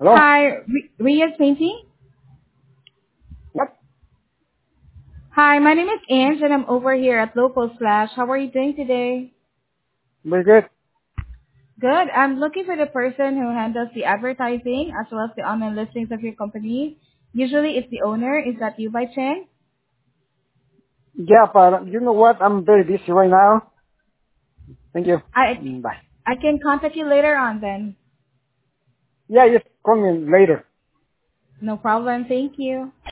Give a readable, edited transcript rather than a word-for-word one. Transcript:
Hello? Hi, Ria's Painting. What? Hi, my name is Ange and I'm over here at Local Slash. How are you doing today? Very good. Good. I'm looking for the person who handles the advertising as well as the online listings of your company. Usually it's the owner. Is that you by chance? Yeah, but you know what? I'm very busy right now. Thank you. I Bye. I can contact you later on then. Yeah, just call me later. No problem. Thank you.